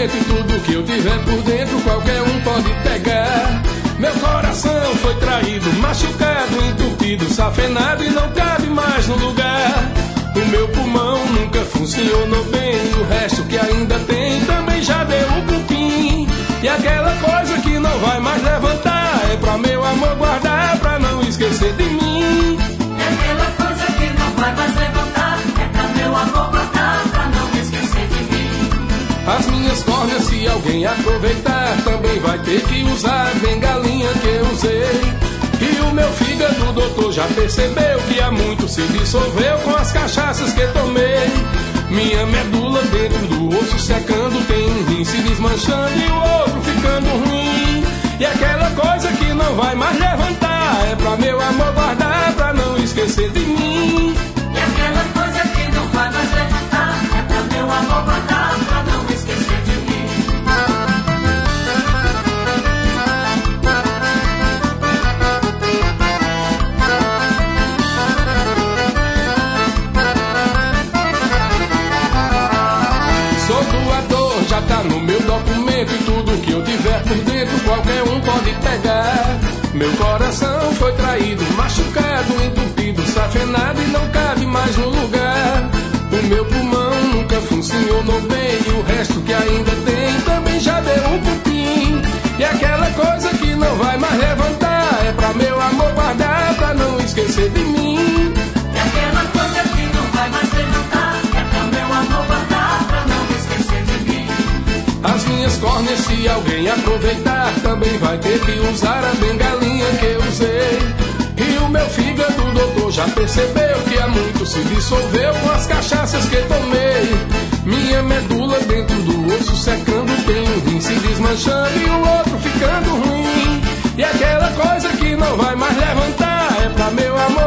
documento e tudo que eu tiver por dentro qualquer um pode pegar. Meu coração foi traído, machucado, entupido, safenado e não cabe mais no lugar. O meu pulmão nunca funcionou bem, o resto que ainda tem também já deu um cupim. E aquela coisa que não vai mais levantar é pra meu amor guardar, pra não esquecer de mim. E aquela coisa que não vai mais levantar é pra meu amor guardar, pra não esquecer de mim. As minhas córneas, se alguém aproveitar, também vai ter que usar a bengalinha que eu usei. E o meu fígado, doutor, já percebeu que há muito se dissolveu com as cachaças que tomei. Minha medula dentro do osso secando, tem um rim se desmanchando e o outro ficando ruim. E aquela coisa que não vai mais levantar é pra meu amor guardar, pra não esquecer de mim. E aquela coisa que não vai mais levantar é pra meu amor guardar, pra não esquecer de mim. Sou doador, já tá no meu documento e tudo que eu tiver por dentro qualquer um pode pegar. Meu coração foi traído, machucado, entupido, safenado e não cabe mais no lugar. O meu pulmão nunca funcionou bem e o resto que ainda tem também já deu um cupim. E aquela coisa que não vai mais levantar é pra meu amor guardar, pra não esquecer de mim. E aquela coisa que não vai mais levantar é pra meu amor guardar, pra não esquecer de mim. As minhas córneas, se alguém aproveitar, também vai ter que usar a bengalinha que eu usei. E o meu fígado, doutor, já percebeu que há muito se dissolveu com as cachaças que tomei. Minha medula dentro do osso secando, tem um rim se desmanchando e o outro ficando ruim. E aquela coisa que não vai mais levantar é pra meu amor